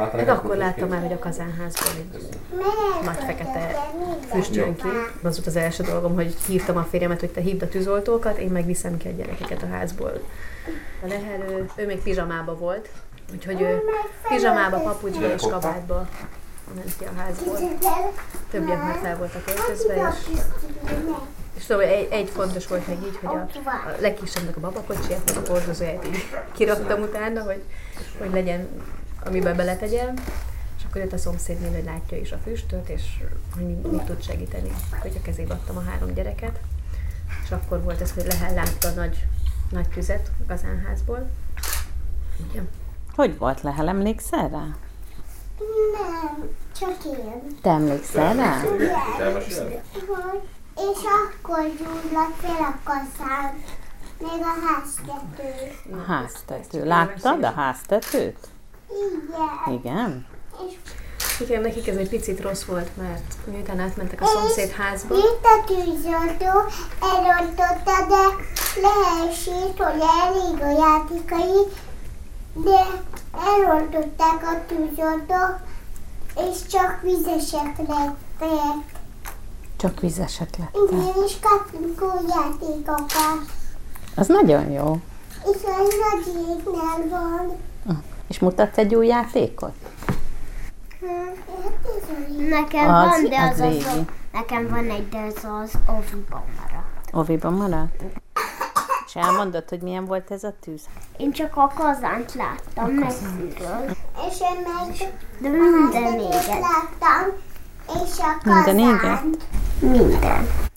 Hát akkor láttam már, hogy a kazánházból egy nagy fekete füst jön ki. Az volt az első dolgom, hogy hívtam a férjemet, hogy te hívd a tűzoltókat, én meg viszem ki a gyerekeket a házból. A lehelő, ő még pizsamába volt, úgyhogy ő pizsamába, papucsba és kabátba ment ki a házból. Többiek már fel voltak öltözve, és szóval egy fontos volt meg így, hogy a legkisebbnek a babakocsiját, meg a hordozóját így kiraktam utána, hogy legyen, amiben beletegyem. És akkor jött a szomszédnél, hogy látja is a füstöt, és hogy mit tud segíteni. Hogy a kezébe adtam a 3 gyereket. És akkor volt ez, hogy Lehel látta a nagy tüzet a kazánházból. Ugye? Hogy volt Lehel, emlékszel rá? Nem, csak én. Te emlékszel rá? És akkor gyújlott fel a kaszán, még a háztető. A háztető. Láttad a háztetőt? Igen. Igen? Igen, nekik ez egy picit rossz volt, mert miután átmentek a szomszéd házba. Itt a tűzoltó elrontotta, de leesít, hogy elég a játékai, de elrontották a tűzoltók, és csak vizesek lettek. Csak vizesek lettek. Igen, és kaptunk új játékokat. Az nagyon jó. És az nagyéknál van. És mutatsz egy új játékot? Nekem Az- van, de az régi. nekem van egy, de az oviban maradt. Oviban maradt? És elmondod, hogy milyen volt ez a tűz? Én csak a kazánt láttam messziről. És én meg De minden éget láttam, és a Minden éget? kazánt. Minden.